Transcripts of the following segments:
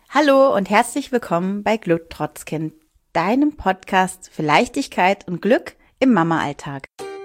Hallo und herzlich willkommen bei Glücktrotzkind, deinem Podcast für Leichtigkeit und Glück im Mama-Alltag.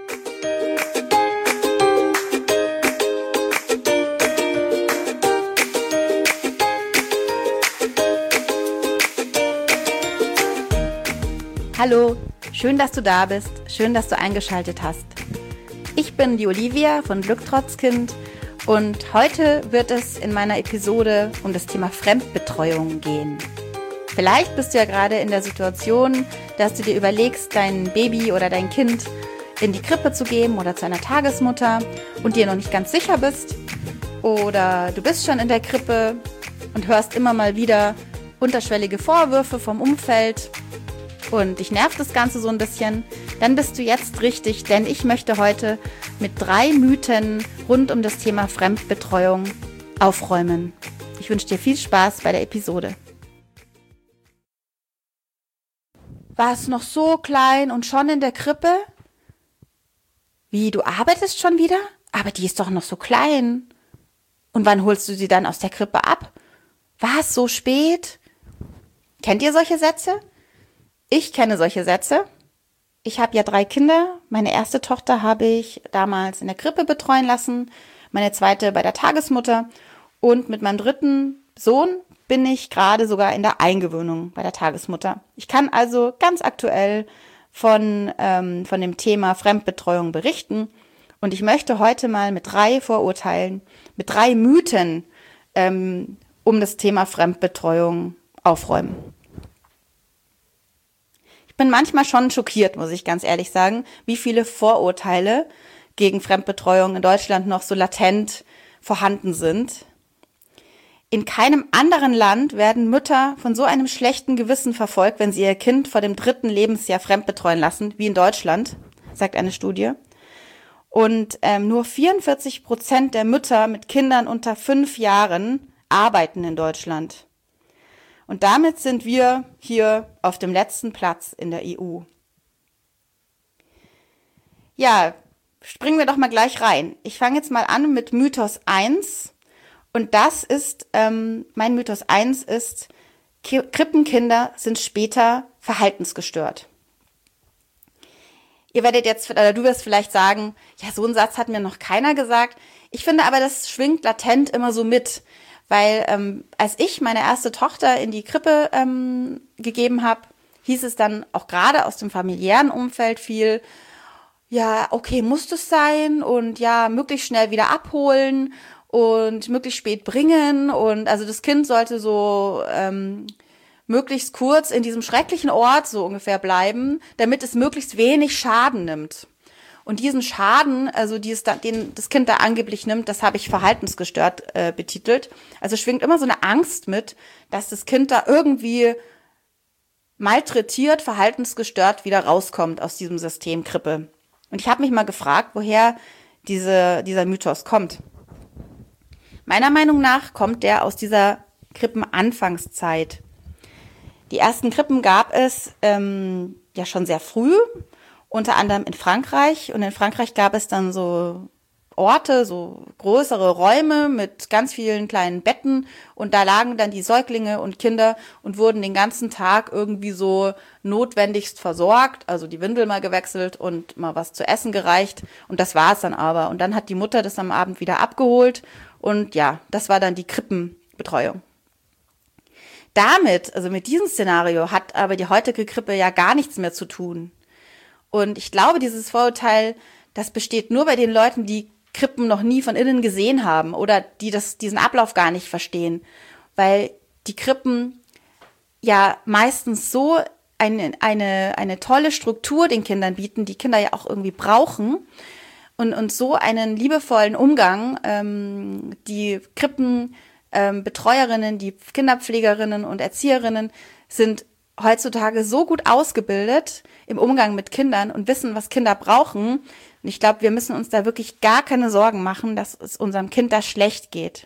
Hallo, schön, dass du da bist, schön, dass du eingeschaltet hast. Ich bin die Olivia von Glücktrotzkind und heute wird es in meiner Episode um das Thema Fremdbetreuung gehen. Vielleicht bist du ja gerade in der Situation, dass du dir überlegst, dein Baby oder dein Kind in die Krippe zu geben oder zu einer Tagesmutter und dir noch nicht ganz sicher bist. Oder du bist schon in der Krippe und hörst immer mal wieder unterschwellige Vorwürfe vom Umfeld und dich nervt das Ganze so ein bisschen. Dann bist du jetzt richtig, denn ich möchte heute mit 3 Mythen rund um das Thema Fremdbetreuung aufräumen. Ich wünsche dir viel Spaß bei der Episode. War es noch so klein und schon in der Krippe? Wie, du arbeitest schon wieder? Aber die ist doch noch so klein. Und wann holst du sie dann aus der Krippe ab? War es so spät? Kennt ihr solche Sätze? Ich kenne solche Sätze. Ich habe ja 3 Kinder. Meine erste Tochter habe ich damals in der Krippe betreuen lassen, meine zweite bei der Tagesmutter und mit meinem dritten Sohn bin ich gerade sogar in der Eingewöhnung bei der Tagesmutter. Ich kann also ganz aktuell von dem Thema Fremdbetreuung berichten und ich möchte heute mal mit 3 Vorurteilen, mit 3 Mythen um das Thema Fremdbetreuung aufräumen. Ich bin manchmal schon schockiert, muss ich ganz ehrlich sagen, wie viele Vorurteile gegen Fremdbetreuung in Deutschland noch so latent vorhanden sind. In keinem anderen Land werden Mütter von so einem schlechten Gewissen verfolgt, wenn sie ihr Kind vor dem 3. Lebensjahr fremdbetreuen lassen, wie in Deutschland, sagt eine Studie. Und nur 44% der Mütter mit Kindern unter 5 Jahren arbeiten in Deutschland. Und damit sind wir hier auf dem letzten Platz in der EU. Ja, springen wir doch mal gleich rein. Ich fange jetzt mal an mit Mythos 1. Und das ist, mein Mythos 1 ist, Krippenkinder sind später verhaltensgestört. Ihr werdet jetzt, oder du wirst vielleicht sagen, ja, so einen Satz hat mir noch keiner gesagt. Ich finde aber, das schwingt latent immer so mit. Weil als ich meine erste Tochter in die Krippe gegeben habe, hieß es dann auch gerade aus dem familiären Umfeld viel, ja, okay, muss das sein und ja, möglichst schnell wieder abholen und möglichst spät bringen und also das Kind sollte so möglichst kurz in diesem schrecklichen Ort so ungefähr bleiben, damit es möglichst wenig Schaden nimmt. Und diesen Schaden, also den das Kind da angeblich nimmt, das habe ich verhaltensgestört betitelt. Also schwingt immer so eine Angst mit, dass das Kind da irgendwie malträtiert, verhaltensgestört wieder rauskommt aus diesem System Krippe. Und ich habe mich mal gefragt, woher dieser Mythos kommt. Meiner Meinung nach kommt der aus dieser Krippenanfangszeit. Die ersten Krippen gab es ja schon sehr früh, unter anderem in Frankreich. Und in Frankreich gab es dann so Orte, so größere Räume mit ganz vielen kleinen Betten. Und da lagen dann die Säuglinge und Kinder und wurden den ganzen Tag irgendwie so notwendigst versorgt. Also die Windel mal gewechselt und mal was zu essen gereicht. Und das war es dann aber. Und dann hat die Mutter das am Abend wieder abgeholt. Und ja, das war dann die Krippenbetreuung. Damit, also mit diesem Szenario, hat aber die heutige Krippe ja gar nichts mehr zu tun. Und ich glaube, dieses Vorurteil, das besteht nur bei den Leuten, die Krippen noch nie von innen gesehen haben oder die diesen Ablauf gar nicht verstehen. Weil die Krippen ja meistens so eine tolle Struktur den Kindern bieten, die Kinder ja auch irgendwie brauchen. Und so einen liebevollen Umgang, die Krippenbetreuerinnen, die Kinderpflegerinnen und Erzieherinnen sind heutzutage so gut ausgebildet im Umgang mit Kindern und wissen, was Kinder brauchen. Und ich glaube, wir müssen uns da wirklich gar keine Sorgen machen, dass es unserem Kind da schlecht geht.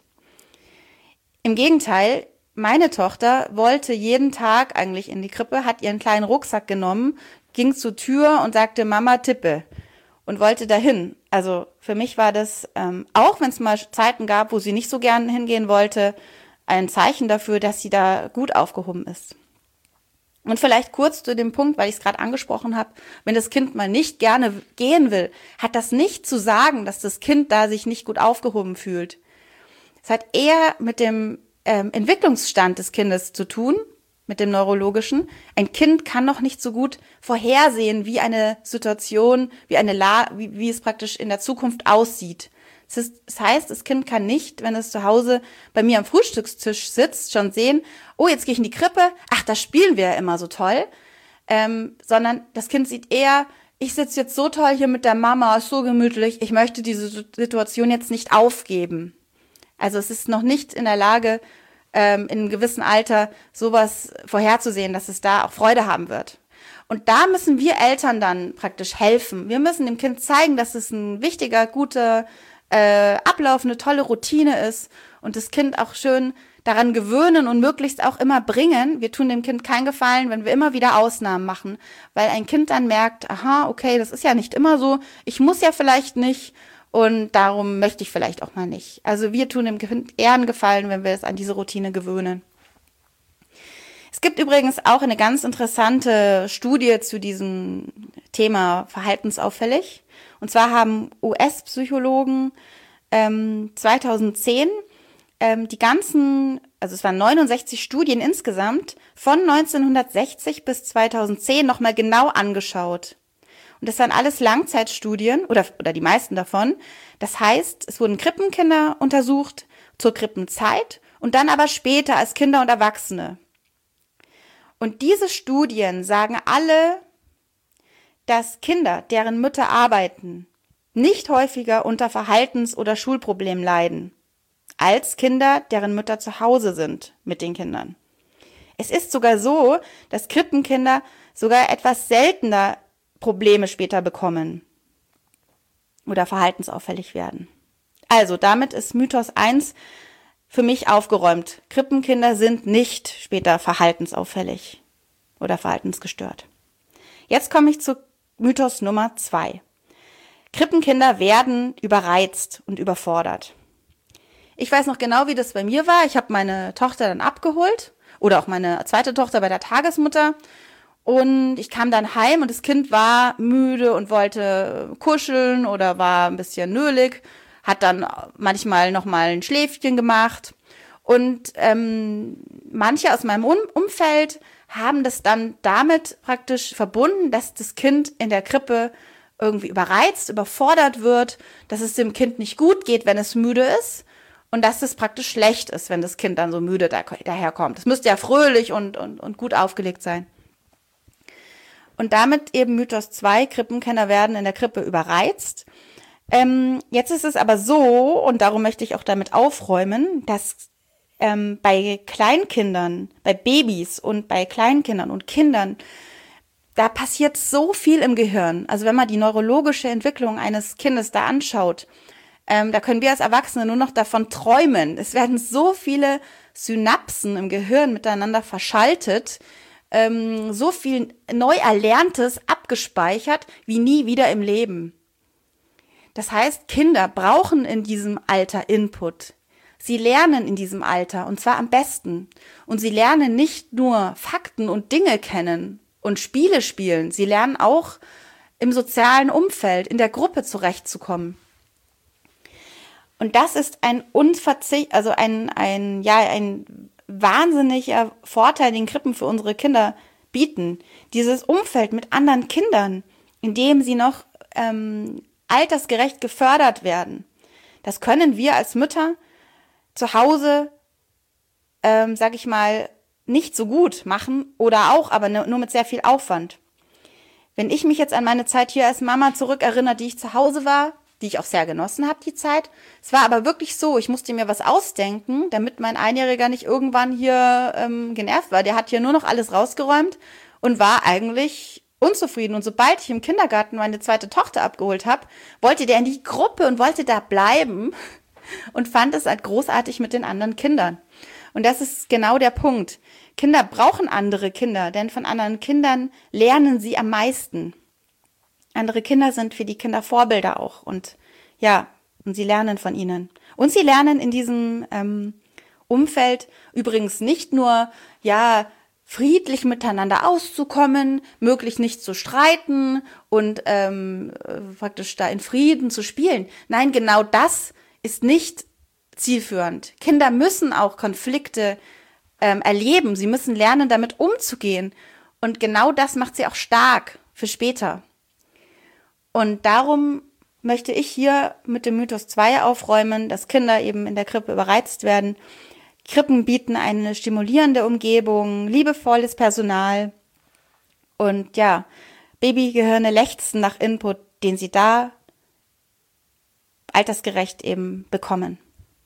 Im Gegenteil, meine Tochter wollte jeden Tag eigentlich in die Krippe, hat ihren kleinen Rucksack genommen, ging zur Tür und sagte, Mama, tippe. Und wollte dahin. Also für mich war das, auch wenn es mal Zeiten gab, wo sie nicht so gern hingehen wollte, ein Zeichen dafür, dass sie da gut aufgehoben ist. Und vielleicht kurz zu dem Punkt, weil ich es gerade angesprochen habe, wenn das Kind mal nicht gerne gehen will, hat das nicht zu sagen, dass das Kind da sich nicht gut aufgehoben fühlt. Es hat eher mit dem Entwicklungsstand des Kindes zu tun, mit dem neurologischen. Ein Kind kann noch nicht so gut vorhersehen, wie eine Situation, wie es praktisch in der Zukunft aussieht. Das heißt, das Kind kann nicht, wenn es zu Hause bei mir am Frühstückstisch sitzt, schon sehen, oh, jetzt gehe ich in die Krippe, ach, da spielen wir ja immer so toll, sondern das Kind sieht eher, ich sitze jetzt so toll hier mit der Mama, ist so gemütlich, ich möchte diese Situation jetzt nicht aufgeben. Also es ist noch nicht in der Lage, in einem gewissen Alter sowas vorherzusehen, dass es da auch Freude haben wird. Und da müssen wir Eltern dann praktisch helfen. Wir müssen dem Kind zeigen, dass es ein wichtiger, guter Ablauf, eine tolle Routine ist und das Kind auch schön daran gewöhnen und möglichst auch immer bringen. Wir tun dem Kind keinen Gefallen, wenn wir immer wieder Ausnahmen machen, weil ein Kind dann merkt, aha, okay, das ist ja nicht immer so, ich muss ja vielleicht nicht und darum möchte ich vielleicht auch mal nicht. Also wir tun dem Kind eher einen Gefallen, wenn wir es an diese Routine gewöhnen. Es gibt übrigens auch eine ganz interessante Studie zu diesem Thema verhaltensauffällig. Und zwar haben US-Psychologen 2010 also es waren 69 Studien insgesamt, von 1960 bis 2010 nochmal genau angeschaut. Und das waren alles Langzeitstudien oder die meisten davon. Das heißt, es wurden Krippenkinder untersucht zur Krippenzeit und dann aber später als Kinder und Erwachsene. Und diese Studien sagen alle, dass Kinder, deren Mütter arbeiten, nicht häufiger unter Verhaltens- oder Schulproblemen leiden, als Kinder, deren Mütter zu Hause sind mit den Kindern. Es ist sogar so, dass Krippenkinder sogar etwas seltener Probleme später bekommen oder verhaltensauffällig werden. Also damit ist Mythos 1 für mich aufgeräumt. Krippenkinder sind nicht später verhaltensauffällig oder verhaltensgestört. Jetzt komme ich zu Mythos Nummer 2. Krippenkinder werden überreizt und überfordert. Ich weiß noch genau, wie das bei mir war. Ich habe meine Tochter dann abgeholt oder auch meine zweite Tochter bei der Tagesmutter und ich kam dann heim und das Kind war müde und wollte kuscheln oder war ein bisschen nölig, hat dann manchmal noch mal ein Schläfchen gemacht und manche aus meinem Umfeld haben das dann damit praktisch verbunden, dass das Kind in der Krippe irgendwie überreizt, überfordert wird, dass es dem Kind nicht gut geht, wenn es müde ist und dass es praktisch schlecht ist, wenn das Kind dann so müde daherkommt. Es müsste ja fröhlich und gut aufgelegt sein. Und damit eben Mythos 2, Krippenkinder werden in der Krippe überreizt. Jetzt ist es aber so, und darum möchte ich auch damit aufräumen, dass bei Kleinkindern, bei Babys und bei Kleinkindern und Kindern, da passiert so viel im Gehirn. Also wenn man die neurologische Entwicklung eines Kindes da anschaut, da können wir als Erwachsene nur noch davon träumen. Es werden so viele Synapsen im Gehirn miteinander verschaltet, so viel neu Erlerntes abgespeichert wie nie wieder im Leben. Das heißt, Kinder brauchen in diesem Alter Input. Sie lernen in diesem Alter und zwar am besten. Und sie lernen nicht nur Fakten und Dinge kennen und Spiele spielen. Sie lernen auch im sozialen Umfeld, in der Gruppe zurechtzukommen. Und das ist ein wahnsinniger Vorteil, den Krippen für unsere Kinder bieten. Dieses Umfeld mit anderen Kindern, in dem sie noch altersgerecht gefördert werden. Das können wir als Mütter zu Hause, sag ich mal, nicht so gut machen oder auch, aber nur mit sehr viel Aufwand. Wenn ich mich jetzt an meine Zeit hier als Mama zurückerinnere, die ich zu Hause war, die ich auch sehr genossen habe, die Zeit. Es war aber wirklich so, ich musste mir was ausdenken, damit mein Einjähriger nicht irgendwann hier genervt war. Der hat hier nur noch alles rausgeräumt und war eigentlich unzufrieden. Und sobald ich im Kindergarten meine zweite Tochter abgeholt habe, wollte der in die Gruppe und wollte da bleiben und fand es halt großartig mit den anderen Kindern. Und das ist genau der Punkt. Kinder brauchen andere Kinder, denn von anderen Kindern lernen sie am meisten. Andere Kinder sind für die Kinder Vorbilder auch und sie lernen von ihnen. Und sie lernen in diesem Umfeld übrigens nicht nur, ja, friedlich miteinander auszukommen, möglichst nicht zu streiten und praktisch da in Frieden zu spielen. Nein, genau das ist nicht zielführend. Kinder müssen auch Konflikte erleben. Sie müssen lernen, damit umzugehen. Und genau das macht sie auch stark für später. Und darum möchte ich hier mit dem Mythos 2 aufräumen, dass Kinder eben in der Krippe überreizt werden. Krippen bieten eine stimulierende Umgebung, liebevolles Personal und ja, Babygehirne lechzen nach Input, den sie da altersgerecht eben bekommen.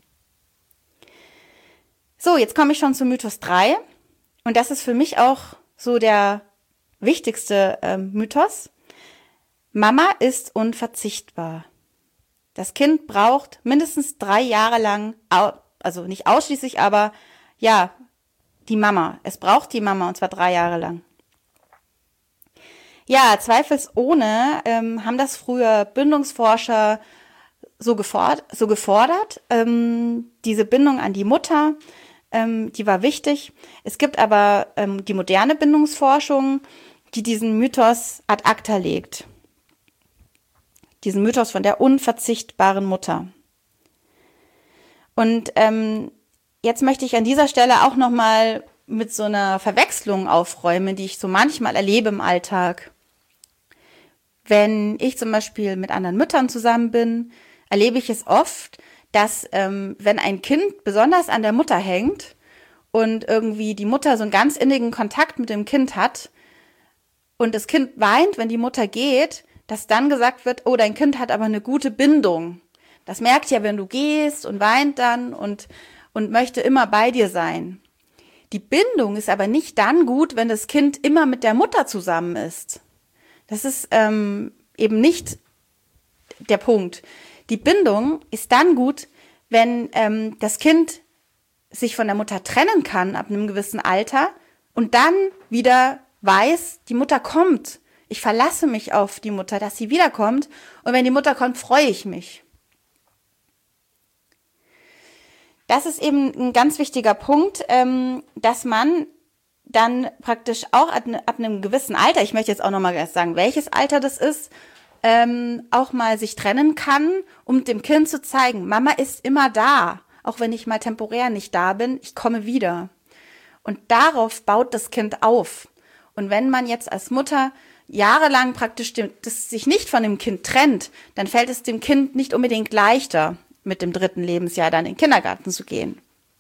So, jetzt komme ich schon zu Mythos 3 und das ist für mich auch so der wichtigste Mythos. Mama ist unverzichtbar. Das Kind braucht mindestens 3 Jahre lang, also nicht ausschließlich, aber ja, die Mama. Es braucht die Mama und zwar 3 Jahre lang. Ja, zweifelsohne haben das früher Bindungsforscher so gefordert. Diese Bindung an die Mutter, die war wichtig. Es gibt aber die moderne Bindungsforschung, die diesen Mythos ad acta legt. Diesen Mythos von der unverzichtbaren Mutter. Und jetzt möchte ich an dieser Stelle auch nochmal mit so einer Verwechslung aufräumen, die ich so manchmal erlebe im Alltag. Wenn ich zum Beispiel mit anderen Müttern zusammen bin, erlebe ich es oft, dass wenn ein Kind besonders an der Mutter hängt und irgendwie die Mutter so einen ganz innigen Kontakt mit dem Kind hat und das Kind weint, wenn die Mutter geht, dass dann gesagt wird, oh, dein Kind hat aber eine gute Bindung. Das merkt ja, wenn du gehst und weint dann und möchte immer bei dir sein. Die Bindung ist aber nicht dann gut, wenn das Kind immer mit der Mutter zusammen ist. Das ist eben nicht der Punkt. Die Bindung ist dann gut, wenn das Kind sich von der Mutter trennen kann ab einem gewissen Alter und dann wieder weiß, die Mutter kommt. Ich verlasse mich auf die Mutter, dass sie wiederkommt. Und wenn die Mutter kommt, freue ich mich. Das ist eben ein ganz wichtiger Punkt, dass man dann praktisch auch ab einem gewissen Alter, ich möchte jetzt auch nochmal sagen, welches Alter das ist, auch mal sich trennen kann, um dem Kind zu zeigen, Mama ist immer da, auch wenn ich mal temporär nicht da bin, ich komme wieder. Und darauf baut das Kind auf. Und wenn man jetzt als Mutter jahrelang praktisch das sich nicht von dem Kind trennt, dann fällt es dem Kind nicht unbedingt leichter, mit dem 3. Lebensjahr dann in den Kindergarten zu gehen.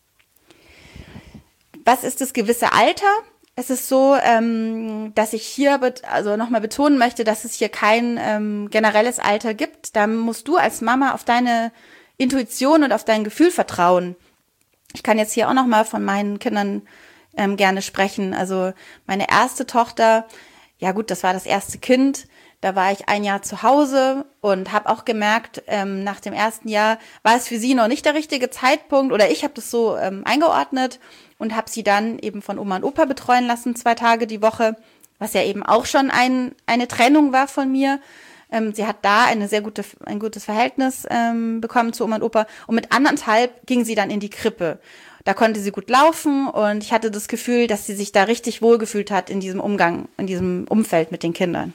Was ist das gewisse Alter? Es ist so, dass ich hier nochmal betonen möchte, dass es hier kein generelles Alter gibt. Da musst du als Mama auf deine Intuition und auf dein Gefühl vertrauen. Ich kann jetzt hier auch nochmal von meinen Kindern gerne sprechen. Also meine erste Tochter, ja gut, das war das erste Kind. Da war ich 1 Jahr zu Hause und habe auch gemerkt, nach dem ersten Jahr war es für sie noch nicht der richtige Zeitpunkt oder ich habe das so eingeordnet und habe sie dann eben von Oma und Opa betreuen lassen, 2 Tage die Woche, was ja eben auch schon eine Trennung war von mir. Sie hat da ein gutes Verhältnis bekommen zu Oma und Opa und mit 1,5 ging sie dann in die Krippe. Da konnte sie gut laufen und ich hatte das Gefühl, dass sie sich da richtig wohlgefühlt hat in diesem Umgang, in diesem Umfeld mit den Kindern.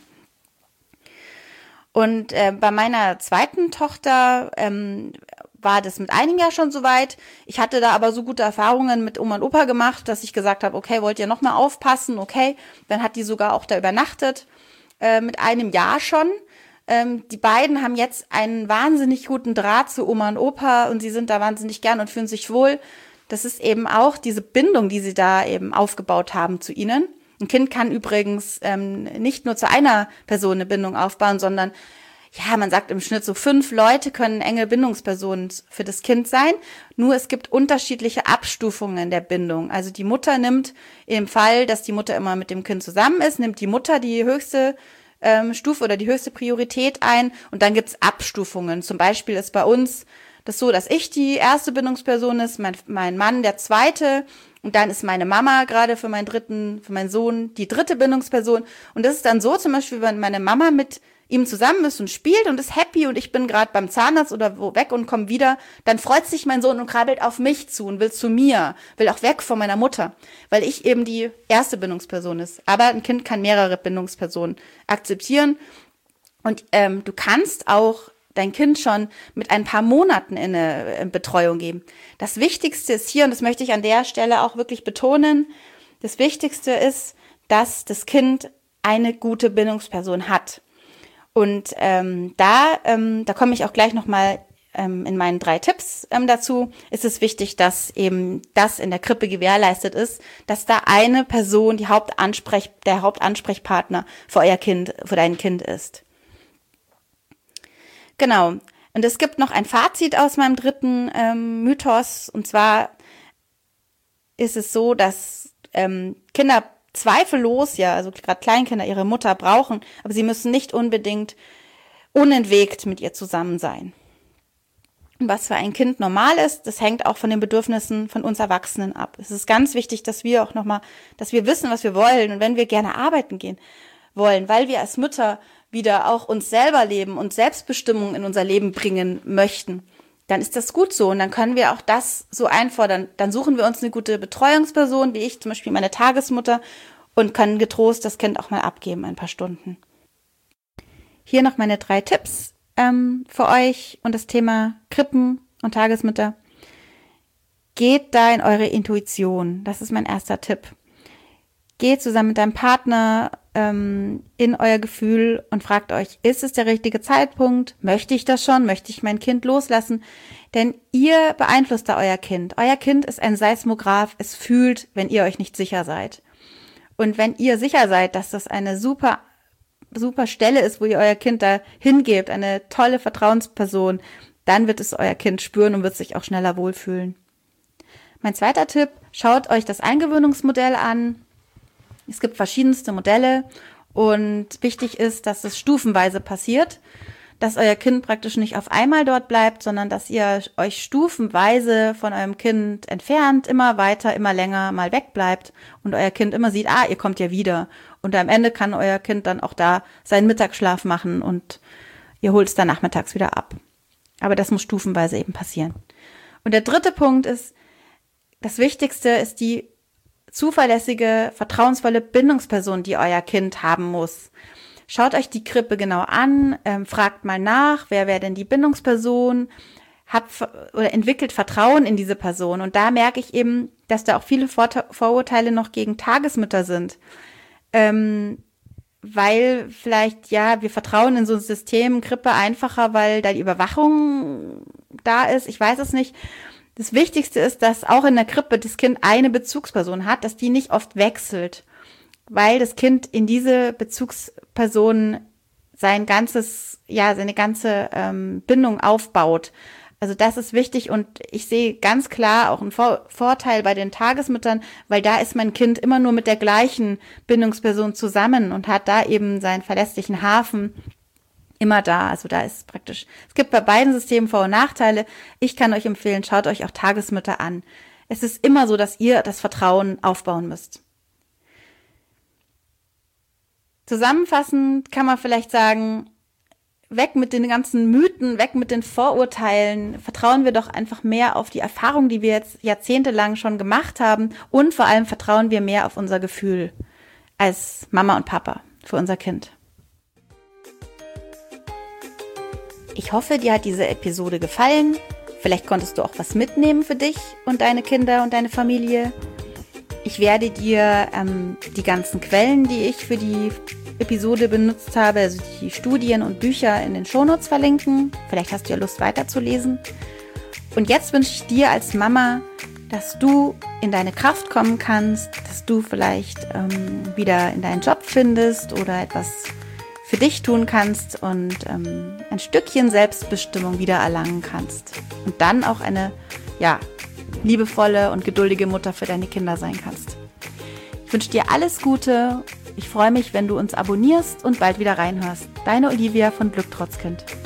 Und bei meiner zweiten Tochter war das mit einigen Jahr schon soweit. Ich hatte da aber so gute Erfahrungen mit Oma und Opa gemacht, dass ich gesagt habe, okay, wollt ihr noch mal aufpassen? Okay, dann hat die sogar auch da übernachtet, mit 1 Jahr schon. Die beiden haben jetzt einen wahnsinnig guten Draht zu Oma und Opa und sie sind da wahnsinnig gern und fühlen sich wohl. Das ist eben auch diese Bindung, die sie da eben aufgebaut haben zu ihnen. Ein Kind kann übrigens nicht nur zu einer Person eine Bindung aufbauen, sondern ja, man sagt im Schnitt so 5 Leute können enge Bindungspersonen für das Kind sein. Nur es gibt unterschiedliche Abstufungen der Bindung. Also die Mutter nimmt im Fall, dass die Mutter immer mit dem Kind zusammen ist, nimmt die Mutter die höchste Stufe oder die höchste Priorität ein und dann gibt's Abstufungen. Zum Beispiel ist bei uns das so, dass ich die erste Bindungsperson ist, mein Mann der zweite und dann ist meine Mama gerade für meinen Sohn die 3. Bindungsperson. Und das ist dann so, zum Beispiel, wenn meine Mama mit ihm zusammen ist und spielt und ist happy und ich bin gerade beim Zahnarzt oder wo weg und komme wieder, dann freut sich mein Sohn und krabbelt auf mich zu und will zu mir, will auch weg von meiner Mutter, weil ich eben die erste Bindungsperson ist. Aber ein Kind kann mehrere Bindungspersonen akzeptieren und du kannst auch dein Kind schon mit ein paar Monaten in eine Betreuung geben. Das Wichtigste ist hier, und das möchte ich an der Stelle auch wirklich betonen, das Wichtigste ist, dass das Kind eine gute Bindungsperson hat. Und da komme ich auch gleich nochmal in meinen 3 Tipps dazu, ist es wichtig, dass eben das in der Krippe gewährleistet ist, dass da eine Person der Hauptansprechpartner für dein Kind ist. Genau. Und es gibt noch ein Fazit aus meinem 3. Mythos. Und zwar ist es so, dass Kinder zweifellos, ja, also gerade Kleinkinder ihre Mutter brauchen, aber sie müssen nicht unbedingt unentwegt mit ihr zusammen sein. Und was für ein Kind normal ist, das hängt auch von den Bedürfnissen von uns Erwachsenen ab. Es ist ganz wichtig, dass wir wissen, was wir wollen und wenn wir gerne arbeiten gehen wollen, weil wir als Mütter wieder auch uns selber leben und Selbstbestimmung in unser Leben bringen möchten, dann ist das gut so und dann können wir auch das so einfordern. Dann suchen wir uns eine gute Betreuungsperson, wie ich zum Beispiel meine Tagesmutter, und können getrost das Kind auch mal abgeben, ein paar Stunden. Hier noch meine 3 Tipps für euch und das Thema Krippen und Tagesmütter. Geht da in eure Intuition. Das ist mein erster Tipp. Geht zusammen mit deinem Partner in euer Gefühl und fragt euch, ist es der richtige Zeitpunkt? Möchte ich das schon? Möchte ich mein Kind loslassen? Denn ihr beeinflusst da euer Kind. Euer Kind ist ein Seismograph. Es fühlt, wenn ihr euch nicht sicher seid. Und wenn ihr sicher seid, dass das eine super Stelle ist, wo ihr euer Kind da hingebt, eine tolle Vertrauensperson, dann wird es euer Kind spüren und wird sich auch schneller wohlfühlen. Mein zweiter Tipp, schaut euch das Eingewöhnungsmodell an. Es gibt verschiedenste Modelle und wichtig ist, dass es stufenweise passiert, dass euer Kind praktisch nicht auf einmal dort bleibt, sondern dass ihr euch stufenweise von eurem Kind entfernt, immer weiter, immer länger mal wegbleibt und euer Kind immer sieht, ihr kommt ja wieder. Und am Ende kann euer Kind dann auch da seinen Mittagsschlaf machen und ihr holt es dann nachmittags wieder ab. Aber das muss stufenweise eben passieren. Und der 3. Punkt ist, das Wichtigste ist die zuverlässige, vertrauensvolle Bindungsperson, die euer Kind haben muss. Schaut euch die Krippe genau an, fragt mal nach, wer wäre denn die Bindungsperson, entwickelt Vertrauen in diese Person. Und da merke ich eben, dass da auch viele Vorurteile noch gegen Tagesmütter sind. Weil vielleicht, wir vertrauen in so ein System Krippe einfacher, weil da die Überwachung da ist. Ich weiß es nicht. Das Wichtigste ist, dass auch in der Krippe das Kind eine Bezugsperson hat, dass die nicht oft wechselt, weil das Kind in diese Bezugsperson seine ganze Bindung aufbaut. Also das ist wichtig und ich sehe ganz klar auch einen Vorteil bei den Tagesmüttern, weil da ist mein Kind immer nur mit der gleichen Bindungsperson zusammen und hat da eben seinen verlässlichen Hafen immer da. Also da ist praktisch, es gibt bei beiden Systemen Vor- und Nachteile. Ich kann euch empfehlen, schaut euch auch Tagesmütter an. Es ist immer so, dass ihr das Vertrauen aufbauen müsst. Zusammenfassend kann man vielleicht sagen, weg mit den ganzen Mythen, weg mit den Vorurteilen, vertrauen wir doch einfach mehr auf die Erfahrung, die wir jetzt jahrzehntelang schon gemacht haben und vor allem vertrauen wir mehr auf unser Gefühl als Mama und Papa für unser Kind. Ich hoffe, dir hat diese Episode gefallen. Vielleicht konntest du auch was mitnehmen für dich und deine Kinder und deine Familie. Ich werde dir die ganzen Quellen, die ich für die Episode benutzt habe, also die Studien und Bücher in den Shownotes verlinken. Vielleicht hast du ja Lust weiterzulesen. Und jetzt wünsche ich dir als Mama, dass du in deine Kraft kommen kannst, dass du vielleicht wieder in deinen Job findest oder etwas für dich tun kannst und ein Stückchen Selbstbestimmung wieder erlangen kannst. Und dann auch eine, liebevolle und geduldige Mutter für deine Kinder sein kannst. Ich wünsche dir alles Gute. Ich freue mich, wenn du uns abonnierst und bald wieder reinhörst. Deine Olivia von Glück trotz Kind.